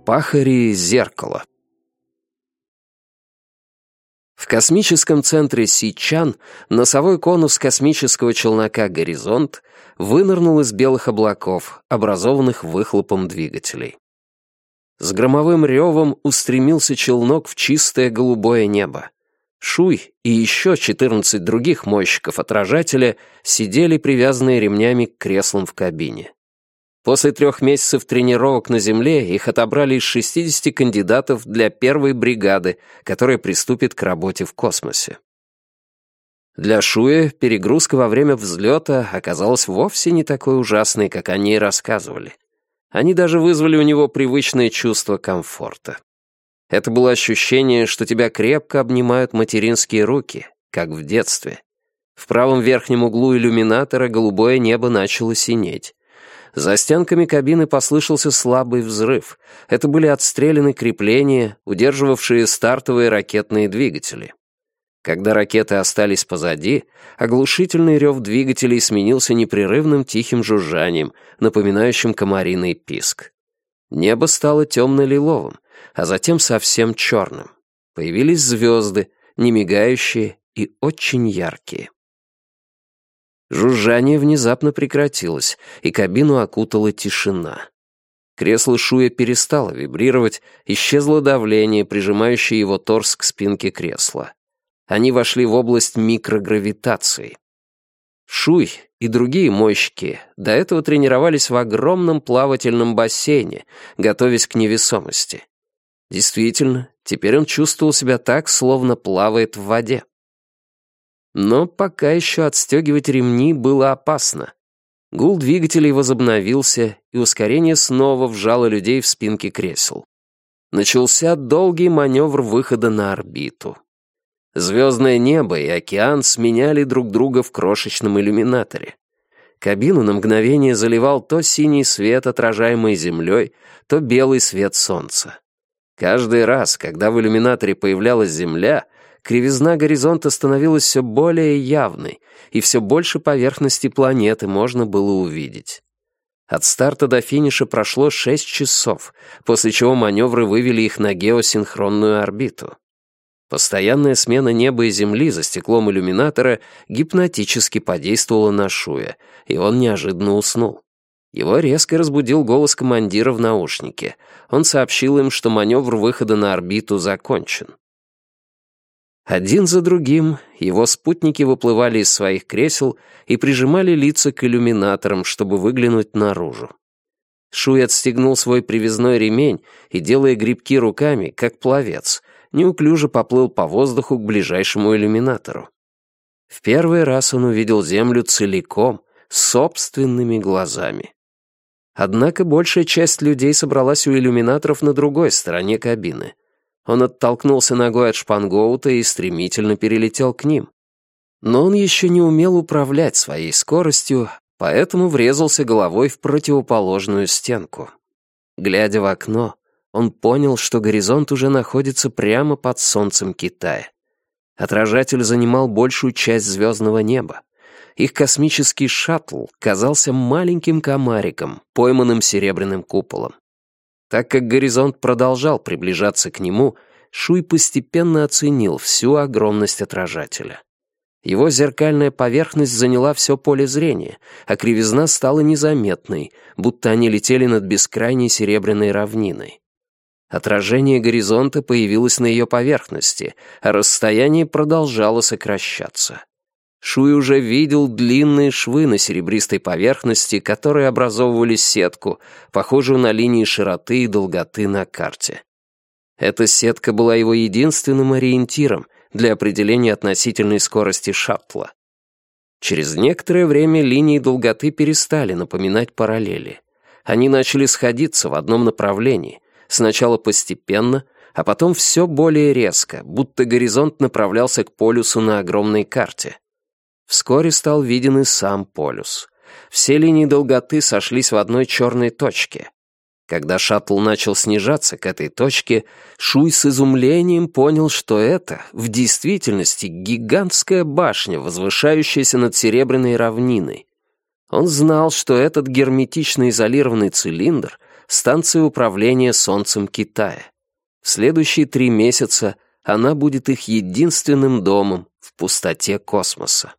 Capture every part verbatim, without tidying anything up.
Пахари зеркало. В космическом центре Сичан носовой конус космического челнока «Горизонт» вынырнул из белых облаков, образованных выхлопом двигателей. С громовым ревом устремился челнок в чистое голубое небо. Шуй и еще четырнадцать других мойщиков отражателя сидели привязанные ремнями к креслам в кабине. После трех месяцев тренировок на Земле их отобрали из шестидесяти кандидатов для первой бригады, которая приступит к работе в космосе. Для Шуя перегрузка во время взлета оказалась вовсе не такой ужасной, как о ней рассказывали. Они даже вызвали у него привычное чувство комфорта. Это было ощущение, что тебя крепко обнимают материнские руки, как в детстве. В правом верхнем углу иллюминатора голубое небо начало синеть. За стенками кабины послышался слабый взрыв. Это были отстреляны крепления, удерживавшие стартовые ракетные двигатели. Когда ракеты остались позади, оглушительный рев двигателей сменился непрерывным тихим жужжанием, напоминающим комариный писк. Небо стало темно-лиловым, а затем совсем черным. Появились звезды, немигающие и очень яркие. Жужжание внезапно прекратилось, и кабину окутала тишина. Кресло Шуя перестало вибрировать, исчезло давление, прижимающее его торс к спинке кресла. Они вошли в область микрогравитации. Шуй и другие мойщики до этого тренировались в огромном плавательном бассейне, готовясь к невесомости. Действительно, теперь он чувствовал себя так, словно плавает в воде. Но пока еще отстегивать ремни было опасно. Гул двигателей возобновился, и ускорение снова вжало людей в спинки кресел. Начался долгий маневр выхода на орбиту. Звездное небо и океан сменяли друг друга в крошечном иллюминаторе. Кабину на мгновение заливал то синий свет, отражаемый Землей, то белый свет Солнца. Каждый раз, когда в иллюминаторе появлялась Земля, кривизна горизонта становилась все более явной, и все больше поверхности планеты можно было увидеть. От старта до финиша прошло шесть часов, после чего маневры вывели их на геосинхронную орбиту. Постоянная смена неба и Земли за стеклом иллюминатора гипнотически подействовала на Шуя, и он неожиданно уснул. Его резко разбудил голос командира в наушнике. Он сообщил им, что маневр выхода на орбиту закончен. Один за другим его спутники выплывали из своих кресел и прижимали лица к иллюминаторам, чтобы выглянуть наружу. Шуй отстегнул свой привязной ремень и, делая грибки руками, как пловец, неуклюже поплыл по воздуху к ближайшему иллюминатору. В первый раз он увидел Землю целиком, собственными глазами. Однако большая часть людей собралась у иллюминаторов на другой стороне кабины. Он оттолкнулся ногой от шпангоута и стремительно перелетел к ним. Но он еще не умел управлять своей скоростью, поэтому врезался головой в противоположную стенку. Глядя в окно, он понял, что горизонт уже находится прямо под солнцем Китая. Отражатель занимал большую часть звездного неба. Их космический шаттл казался маленьким комариком, пойманным серебряным куполом. Так как горизонт продолжал приближаться к нему, Шуй постепенно оценил всю огромность отражателя. Его зеркальная поверхность заняла все поле зрения, а кривизна стала незаметной, будто они летели над бескрайней серебряной равниной. Отражение горизонта появилось на ее поверхности, а расстояние продолжало сокращаться. Шуй уже видел длинные швы на серебристой поверхности, которые образовывали сетку, похожую на линии широты и долготы на карте. Эта сетка была его единственным ориентиром для определения относительной скорости шаттла. Через некоторое время линии долготы перестали напоминать параллели. Они начали сходиться в одном направлении, сначала постепенно, а потом все более резко, будто горизонт направлялся к полюсу на огромной карте. Вскоре стал виден и сам полюс. Все линии долготы сошлись в одной черной точке. Когда шаттл начал снижаться к этой точке, Шуй с изумлением понял, что это, в действительности, гигантская башня, возвышающаяся над серебряной равниной. Он знал, что этот герметично изолированный цилиндр станция управления Солнцем Китая. В следующие три месяца она будет их единственным домом в пустоте космоса.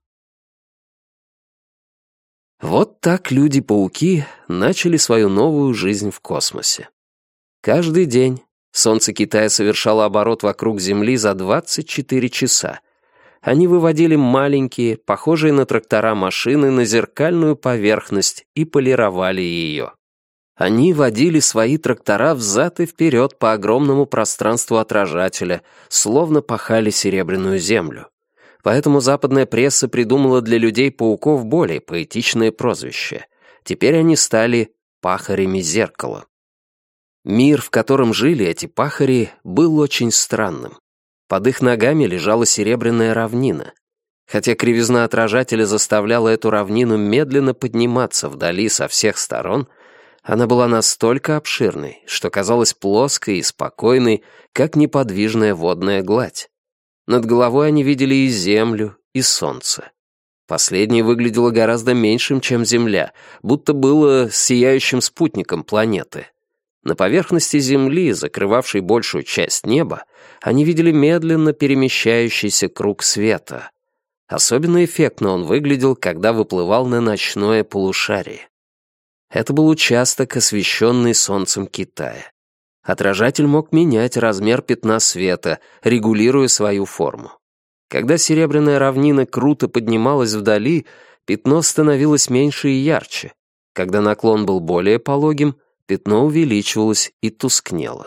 Вот так люди-пауки начали свою новую жизнь в космосе. Каждый день Солнце Китая совершало оборот вокруг Земли за двадцать четыре часа. Они выводили маленькие, похожие на трактора машины на зеркальную поверхность и полировали ее. Они водили свои трактора взад и вперед по огромному пространству отражателя, словно пахали серебряную землю. Поэтому западная пресса придумала для людей-пауков более поэтичное прозвище. Теперь они стали пахарями зеркала. Мир, в котором жили эти пахари, был очень странным. Под их ногами лежала серебряная равнина. Хотя кривизна отражателя заставляла эту равнину медленно подниматься вдали со всех сторон, она была настолько обширной, что казалась плоской и спокойной, как неподвижная водная гладь. Над головой они видели и землю, и солнце. Последнее выглядело гораздо меньшим, чем Земля, будто было сияющим спутником планеты. На поверхности Земли, закрывавшей большую часть неба, они видели медленно перемещающийся круг света. Особенно эффектно он выглядел, когда выплывал на ночное полушарие. Это был участок, освещенный Солнцем Китая. Отражатель мог менять размер пятна света, регулируя свою форму. Когда серебряная равнина круто поднималась вдали, пятно становилось меньше и ярче. Когда наклон был более пологим, пятно увеличивалось и тускнело.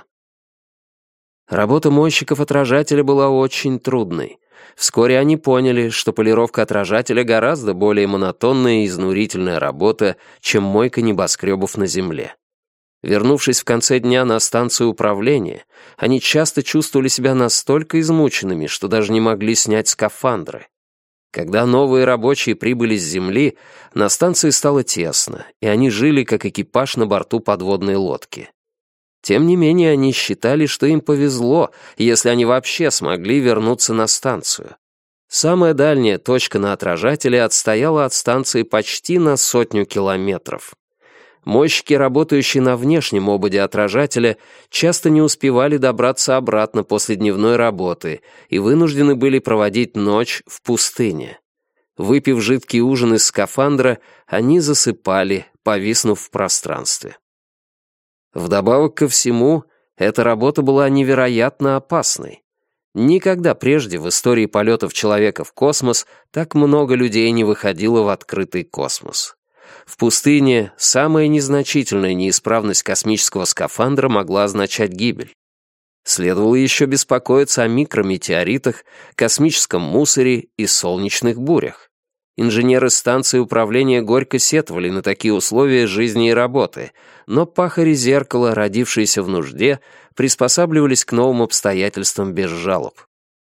Работа мойщиков отражателя была очень трудной. Вскоре они поняли, что полировка отражателя гораздо более монотонная и изнурительная работа, чем мойка небоскребов на Земле. Вернувшись в конце дня на станцию управления, они часто чувствовали себя настолько измученными, что даже не могли снять скафандры. Когда новые рабочие прибыли с Земли, на станции стало тесно, и они жили как экипаж на борту подводной лодки. Тем не менее, они считали, что им повезло, если они вообще смогли вернуться на станцию. Самая дальняя точка на отражателе отстояла от станции почти на сотню километров. Мойщики, работающие на внешнем ободе отражателя, часто не успевали добраться обратно после дневной работы и вынуждены были проводить ночь в пустыне. Выпив жидкий ужин из скафандра, они засыпали, повиснув в пространстве. Вдобавок ко всему, эта работа была невероятно опасной. Никогда прежде в истории полетов человека в космос так много людей не выходило в открытый космос. В пустыне самая незначительная неисправность космического скафандра могла означать гибель. Следовало еще беспокоиться о микрометеоритах, космическом мусоре и солнечных бурях. Инженеры станции управления горько сетовали на такие условия жизни и работы, но пахари зеркала, родившиеся в нужде, приспосабливались к новым обстоятельствам без жалоб.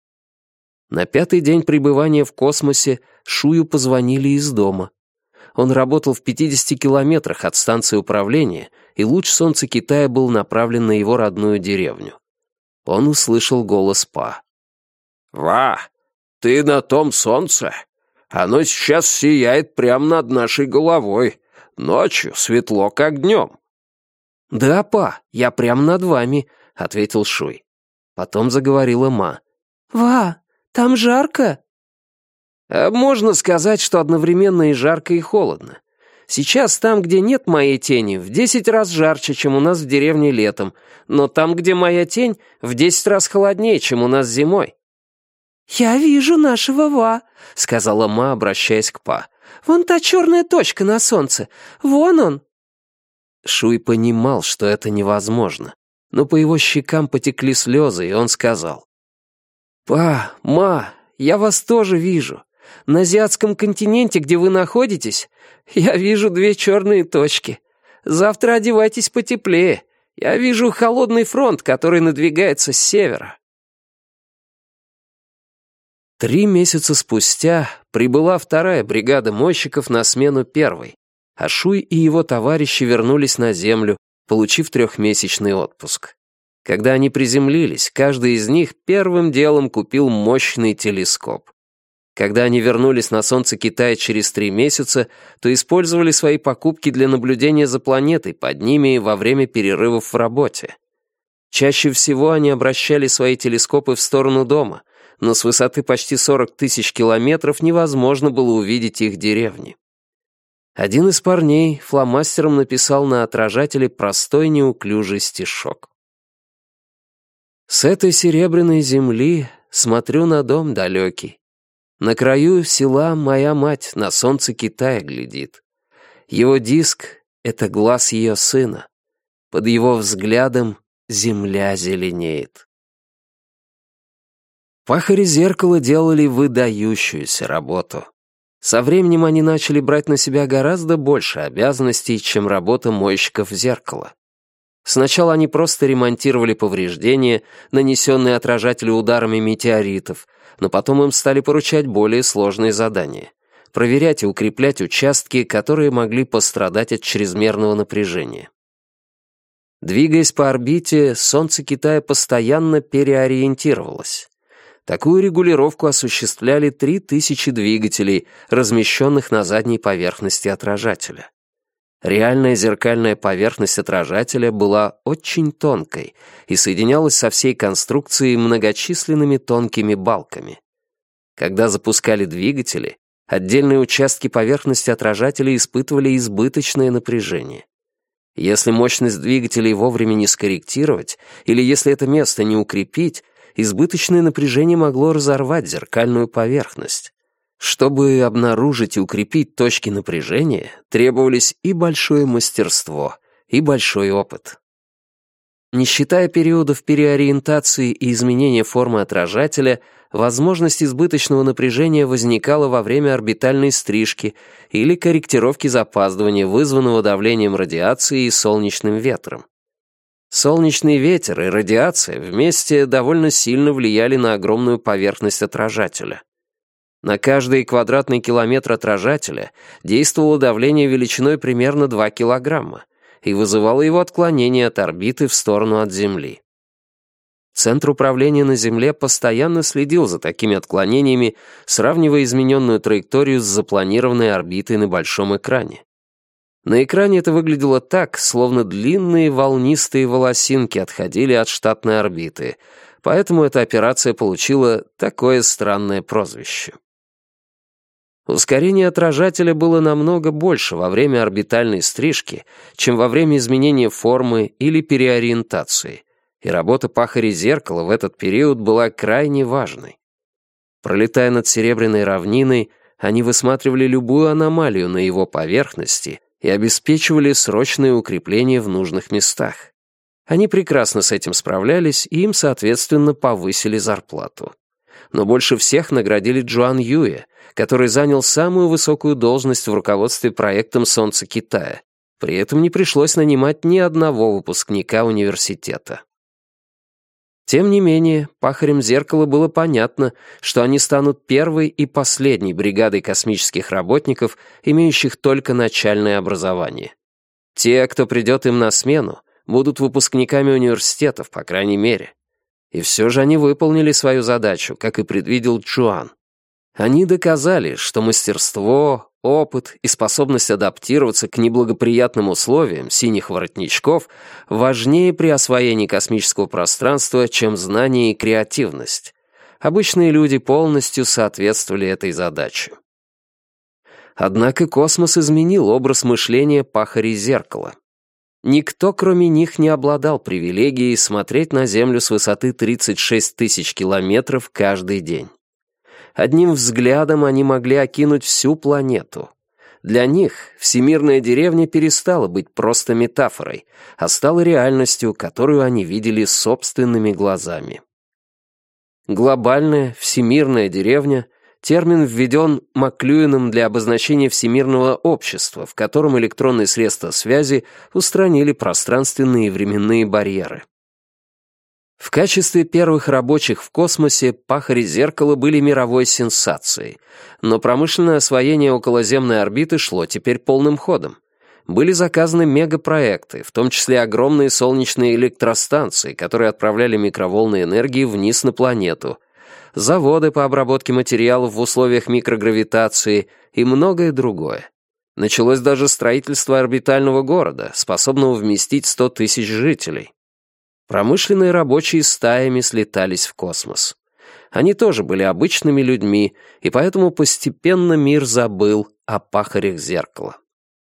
На пятый день пребывания в космосе Шую позвонили из дома. Он работал в пятидесяти километрах от станции управления, и луч солнца Китая был направлен на его родную деревню. Он услышал голос Па. «Ва, ты на том солнце? Оно сейчас сияет прямо над нашей головой. Ночью светло, как днем». «Да, Па, я прямо над вами», — ответил Шуй. Потом заговорила Ма. «Ва, там жарко?» А «Можно сказать, что одновременно и жарко, и холодно. Сейчас там, где нет моей тени, в десять раз жарче, чем у нас в деревне летом, но там, где моя тень, в десять раз холоднее, чем у нас зимой». «Я вижу нашего Ва», — сказала Ма, обращаясь к Па. «Вон та черная точка на солнце. Вон он». Шуй понимал, что это невозможно, но по его щекам потекли слезы, и он сказал. «Па, Ма, я вас тоже вижу. На азиатском континенте, где вы находитесь, я вижу две черные точки. Завтра одевайтесь потеплее. Я вижу холодный фронт, который надвигается с севера». Три месяца спустя прибыла вторая бригада мойщиков на смену первой, а Шуй и его товарищи вернулись на Землю, получив трехмесячный отпуск. Когда они приземлились, каждый из них первым делом купил мощный телескоп. Когда они вернулись на солнце Китая через три месяца, то использовали свои покупки для наблюдения за планетой под ними во время перерывов в работе. Чаще всего они обращали свои телескопы в сторону дома, но с высоты почти сорок тысяч километров невозможно было увидеть их деревни. Один из парней фломастером написал на отражателе простой неуклюжий стишок. «С этой серебряной земли смотрю на дом далекий. На краю села моя мать на солнце Китая глядит. Его диск — это глаз ее сына. Под его взглядом земля зеленеет». Пахари зеркала делали выдающуюся работу. Со временем они начали брать на себя гораздо больше обязанностей, чем работа мойщиков зеркала. Сначала они просто ремонтировали повреждения, нанесенные отражателю ударами метеоритов, но потом им стали поручать более сложные задания — проверять и укреплять участки, которые могли пострадать от чрезмерного напряжения. Двигаясь по орбите, солнце Китая постоянно переориентировалось. Такую регулировку осуществляли три тысячи двигателей, размещенных на задней поверхности отражателя. Реальная зеркальная поверхность отражателя была очень тонкой и соединялась со всей конструкцией многочисленными тонкими балками. Когда запускали двигатели, отдельные участки поверхности отражателя испытывали избыточное напряжение. Если мощность двигателей вовремя не скорректировать, или если это место не укрепить, избыточное напряжение могло разорвать зеркальную поверхность. Чтобы обнаружить и укрепить точки напряжения, требовались и большое мастерство, и большой опыт. Не считая периодов переориентации и изменения формы отражателя, возможность избыточного напряжения возникала во время орбитальной стрижки или корректировки запаздывания, вызванного давлением радиации и солнечным ветром. Солнечный ветер и радиация вместе довольно сильно влияли на огромную поверхность отражателя. На каждый квадратный километр отражателя действовало давление величиной примерно два килограмма и вызывало его отклонение от орбиты в сторону от Земли. Центр управления на Земле постоянно следил за такими отклонениями, сравнивая измененную траекторию с запланированной орбитой на большом экране. На экране это выглядело так, словно длинные волнистые волосинки отходили от штатной орбиты, поэтому эта операция получила такое странное прозвище. Ускорение отражателя было намного больше во время орбитальной стрижки, чем во время изменения формы или переориентации, и работа пахарей зеркала в этот период была крайне важной. Пролетая над Серебряной равниной, они высматривали любую аномалию на его поверхности и обеспечивали срочное укрепление в нужных местах. Они прекрасно с этим справлялись, и им, соответственно, повысили зарплату. Но больше всех наградили Джуан Юэ, который занял самую высокую должность в руководстве проектом «Солнце Китая». При этом не пришлось нанимать ни одного выпускника университета. Тем не менее, пахарям зеркала было понятно, что они станут первой и последней бригадой космических работников, имеющих только начальное образование. Те, кто придет им на смену, будут выпускниками университетов, по крайней мере. И все же они выполнили свою задачу, как и предвидел Джуан. Они доказали, что мастерство, опыт и способность адаптироваться к неблагоприятным условиям синих воротничков важнее при освоении космического пространства, чем знание и креативность. Обычные люди полностью соответствовали этой задаче. Однако космос изменил образ мышления пахарей зеркала. Никто, кроме них, не обладал привилегией смотреть на Землю с высоты тридцать шесть тысяч километров каждый день. Одним взглядом они могли окинуть всю планету. Для них всемирная деревня перестала быть просто метафорой, а стала реальностью, которую они видели собственными глазами. Глобальная всемирная деревня — термин введен Маклюином для обозначения всемирного общества, в котором электронные средства связи устранили пространственные и временные барьеры. В качестве первых рабочих в космосе пахари зеркала были мировой сенсацией, но промышленное освоение околоземной орбиты шло теперь полным ходом. Были заказаны мегапроекты, в том числе огромные солнечные электростанции, которые отправляли микроволны энергии вниз на планету. заводы по обработке материалов в условиях микрогравитации и многое другое. Началось даже строительство орбитального города, способного вместить сто тысяч жителей. Промышленные рабочие стаями слетались в космос. Они тоже были обычными людьми, и поэтому постепенно мир забыл о пахарях зеркала.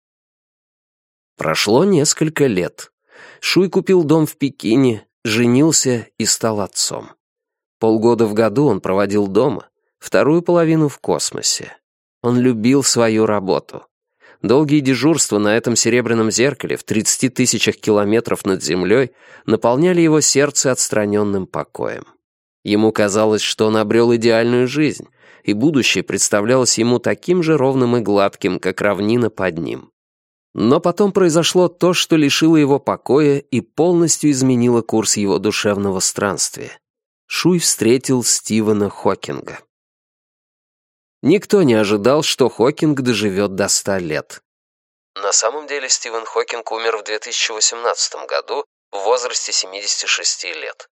Прошло несколько лет. Шуй купил дом в Пекине, женился и стал отцом. Полгода в году он проводил дома, вторую половину в космосе. Он любил свою работу. Долгие дежурства на этом серебряном зеркале в тридцати тысячах километров над землей наполняли его сердце отстраненным покоем. Ему казалось, что он обрел идеальную жизнь, и будущее представлялось ему таким же ровным и гладким, как равнина под ним. Но потом произошло то, что лишило его покоя и полностью изменило курс его душевного странствия. Шуй встретил Стивена Хокинга. Никто не ожидал, что Хокинг доживет до ста лет. На самом деле Стивен Хокинг умер в две тысячи восемнадцатом году в возрасте семидесяти шести лет.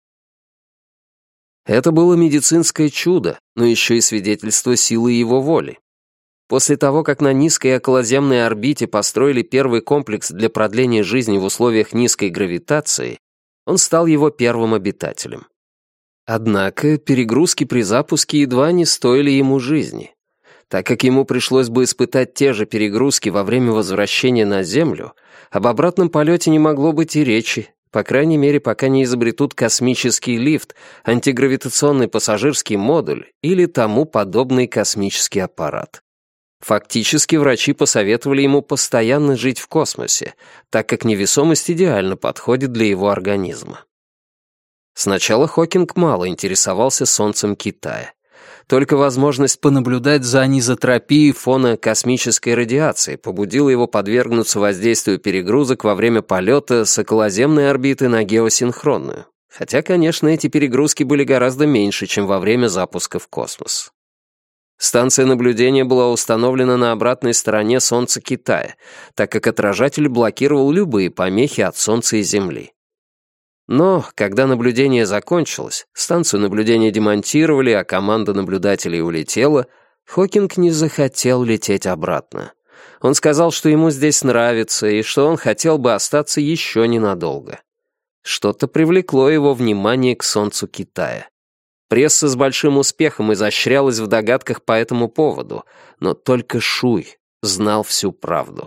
Это было медицинское чудо, но еще и свидетельство силы его воли. После того, как на низкой околоземной орбите построили первый комплекс для продления жизни в условиях низкой гравитации, он стал его первым обитателем. Однако перегрузки при запуске едва не стоили ему жизни. Так как ему пришлось бы испытать те же перегрузки во время возвращения на Землю, об обратном полете не могло быть и речи, по крайней мере, пока не изобретут космический лифт, антигравитационный пассажирский модуль или тому подобный космический аппарат. Фактически врачи посоветовали ему постоянно жить в космосе, так как невесомость идеально подходит для его организма. Сначала Хокинг мало интересовался Солнцем Китая. Только возможность понаблюдать за анизотропией фона космической радиации побудила его подвергнуться воздействию перегрузок во время полета с околоземной орбиты на геосинхронную. Хотя, конечно, эти перегрузки были гораздо меньше, чем во время запуска в космос. Станция наблюдения была установлена на обратной стороне Солнца Китая, так как отражатель блокировал любые помехи от Солнца и Земли. Но, когда наблюдение закончилось, станцию наблюдения демонтировали, а команда наблюдателей улетела, Хокинг не захотел лететь обратно. Он сказал, что ему здесь нравится и что он хотел бы остаться еще ненадолго. Что-то привлекло его внимание к Солнцу Китая. Пресса с большим успехом изощрялась в догадках по этому поводу, но только Шуй знал всю правду.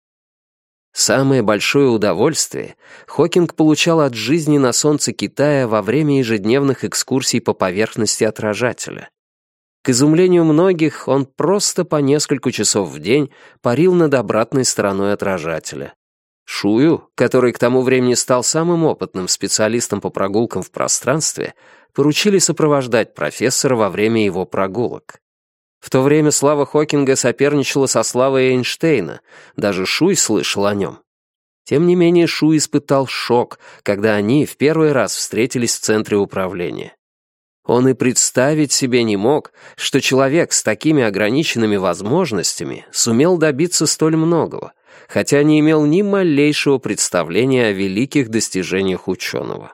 Самое большое удовольствие Хокинг получал от жизни на Солнце Китая во время ежедневных экскурсий по поверхности отражателя. К изумлению многих, он просто по несколько часов в день парил над обратной стороной отражателя. Шую, который к тому времени стал самым опытным специалистом по прогулкам в пространстве, поручили сопровождать профессора во время его прогулок. В то время слава Хокинга соперничала со славой Эйнштейна, даже Шуй слышал о нем. Тем не менее, Шуй испытал шок, когда они в первый раз встретились в центре управления. Он и представить себе не мог, что человек с такими ограниченными возможностями сумел добиться столь многого, хотя не имел ни малейшего представления о великих достижениях ученого.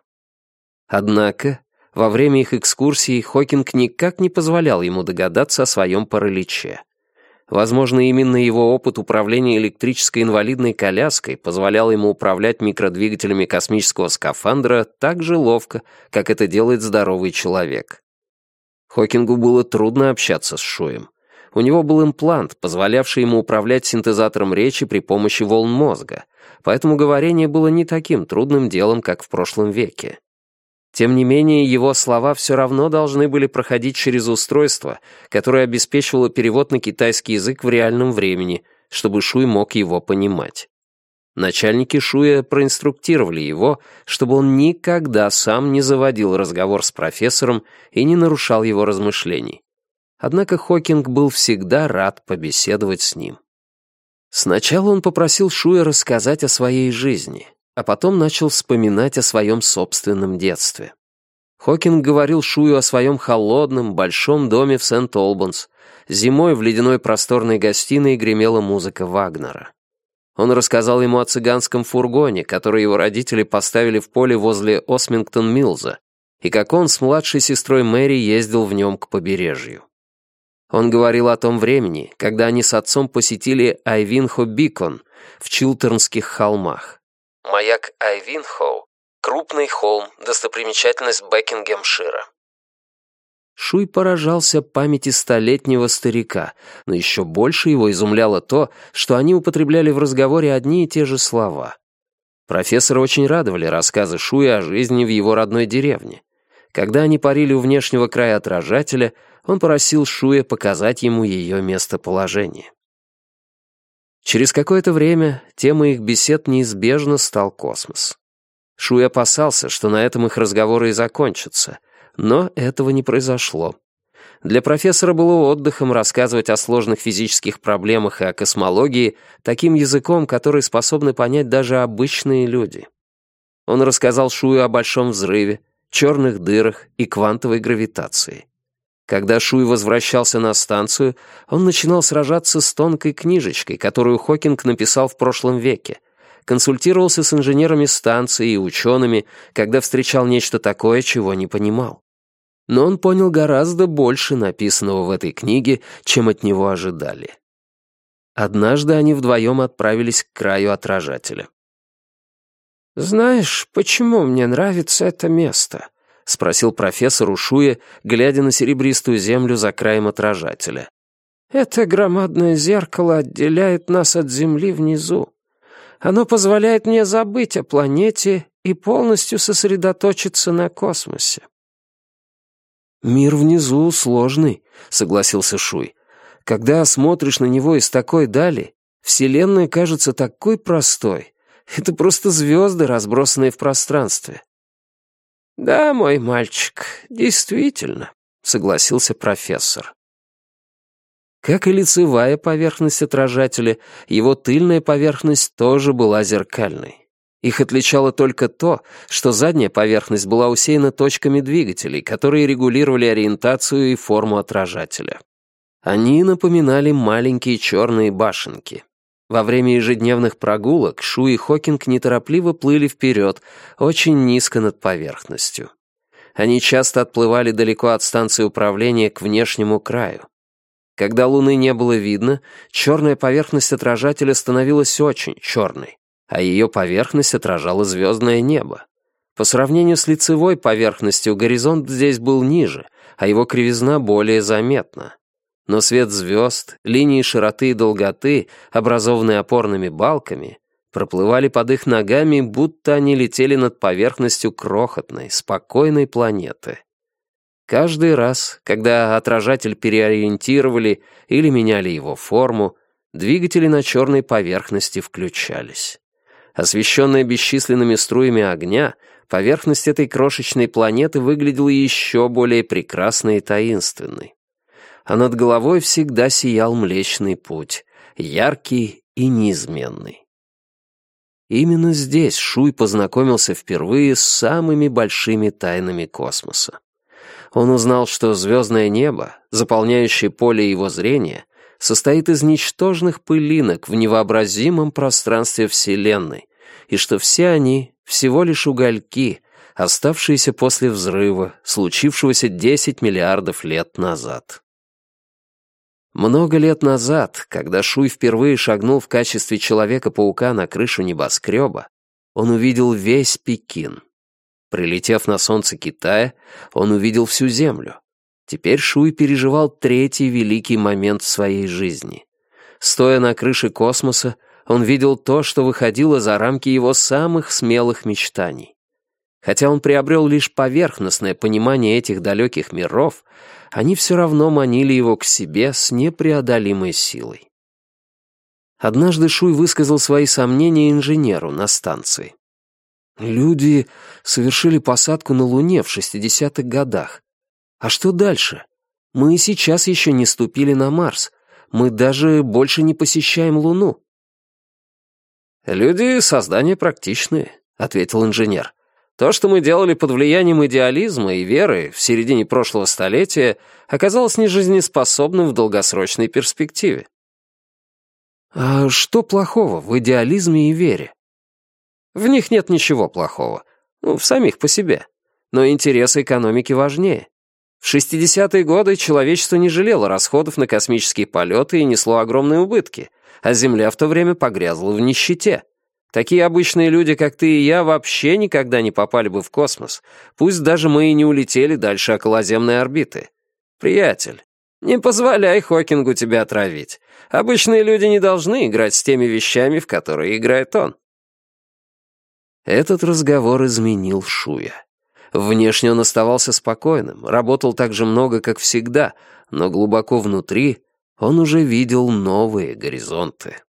Однако, во время их экскурсий Хокинг никак не позволял ему догадаться о своем параличе. Возможно, именно его опыт управления электрической инвалидной коляской позволял ему управлять микродвигателями космического скафандра так же ловко, как это делает здоровый человек. Хокингу было трудно общаться с Шуем. У него был имплант, позволявший ему управлять синтезатором речи при помощи волн мозга, поэтому говорение было не таким трудным делом, как в прошлом веке. Тем не менее, его слова все равно должны были проходить через устройство, которое обеспечивало перевод на китайский язык в реальном времени, чтобы Шуй мог его понимать. Начальники Шуя проинструктировали его, чтобы он никогда сам не заводил разговор с профессором и не нарушал его размышлений. Однако Хокинг был всегда рад побеседовать с ним. Сначала он попросил Шуя рассказать о своей жизни, а потом начал вспоминать о своем собственном детстве. Хокинг говорил Шую о своем холодном, большом доме в Сент-Олбанс. Зимой в ледяной просторной гостиной гремела музыка Вагнера. Он рассказал ему о цыганском фургоне, который его родители поставили в поле возле Осмингтон-Миллза, и как он с младшей сестрой Мэри ездил в нем к побережью. Он говорил о том времени, когда они с отцом посетили Айвинхо-Бикон в Чилтернских холмах. Маяк Айвинхоу — крупный холм, достопримечательность Бекингемшира. Шуй поражался памяти столетнего старика, но еще больше его изумляло то, что они употребляли в разговоре одни и те же слова. Профессора очень радовали рассказы Шуя о жизни в его родной деревне. Когда они парили у внешнего края отражателя, он просил Шуя показать ему ее местоположение. Через какое-то время темой их бесед неизбежно стал космос. Шуй опасался, что на этом их разговоры и закончатся, но этого не произошло. Для профессора было отдыхом рассказывать о сложных физических проблемах и о космологии таким языком, который способны понять даже обычные люди. Он рассказал Шую о Большом взрыве, черных дырах и квантовой гравитации. Когда Шуй возвращался на станцию, он начинал сражаться с тонкой книжечкой, которую Хокинг написал в прошлом веке, консультировался с инженерами станции и учеными, когда встречал нечто такое, чего не понимал. Но он понял гораздо больше написанного в этой книге, чем от него ожидали. Однажды они вдвоем отправились к краю отражателя. «Знаешь, почему мне нравится это место?» — спросил профессор у Шуя, глядя на серебристую землю за краем отражателя. «Это громадное зеркало отделяет нас от Земли внизу. Оно позволяет мне забыть о планете и полностью сосредоточиться на космосе». «Мир внизу сложный», — согласился Шуй. «Когда смотришь на него из такой дали, Вселенная кажется такой простой. Это просто звезды, разбросанные в пространстве». «Да, мой мальчик, действительно», — согласился профессор. Как и лицевая поверхность отражателя, его тыльная поверхность тоже была зеркальной. Их отличало только то, что задняя поверхность была усеяна точками двигателей, которые регулировали ориентацию и форму отражателя. Они напоминали маленькие черные башенки. Во время ежедневных прогулок Шу и Хокинг неторопливо плыли вперед, очень низко над поверхностью. Они часто отплывали далеко от станции управления к внешнему краю. Когда Луны не было видно, черная поверхность отражателя становилась очень черной, а ее поверхность отражала звездное небо. По сравнению с лицевой поверхностью горизонт здесь был ниже, а его кривизна более заметна. Но свет звезд, линии широты и долготы, образованные опорными балками, проплывали под их ногами, будто они летели над поверхностью крохотной, спокойной планеты. Каждый раз, когда отражатель переориентировали или меняли его форму, двигатели на черной поверхности включались. Освещенная бесчисленными струями огня, поверхность этой крошечной планеты выглядела еще более прекрасной и таинственной. А над головой всегда сиял Млечный Путь, яркий и неизменный. Именно здесь Шуй познакомился впервые с самыми большими тайнами космоса. Он узнал, что звездное небо, заполняющее поле его зрения, состоит из ничтожных пылинок в невообразимом пространстве Вселенной, и что все они всего лишь угольки, оставшиеся после взрыва, случившегося десять миллиардов лет назад. Много лет назад, когда Шуй впервые шагнул в качестве Человека-паука на крышу небоскреба, он увидел весь Пекин. Прилетев на солнце Китая, он увидел всю Землю. Теперь Шуй переживал третий великий момент в своей жизни. Стоя на крыше космоса, он видел то, что выходило за рамки его самых смелых мечтаний. Хотя он приобрел лишь поверхностное понимание этих далеких миров, они все равно манили его к себе с непреодолимой силой. Однажды Шуй высказал свои сомнения инженеру на станции. «Люди совершили посадку на Луне в шестидесятых годах. А что дальше? Мы и сейчас еще не ступили на Марс. Мы даже больше не посещаем Луну». «Люди — создания практичные», — ответил инженер. «То, что мы делали под влиянием идеализма и веры в середине прошлого столетия, оказалось нежизнеспособным в долгосрочной перспективе». «А что плохого в идеализме и вере?» «В них нет ничего плохого. Ну, в самих по себе. но интересы экономики важнее. В шестидесятые годы человечество не жалело расходов на космические полеты и несло огромные убытки, а Земля в то время погрязла в нищете. Такие обычные люди, как ты и я, вообще никогда не попали бы в космос, пусть даже мы и не улетели дальше околоземной орбиты. Приятель, не позволяй Хокингу тебя отравить. Обычные люди не должны играть с теми вещами, в которые играет он. Этот разговор изменил Шуя. Внешне он оставался спокойным, работал так же много, как всегда, но глубоко внутри он уже видел новые горизонты.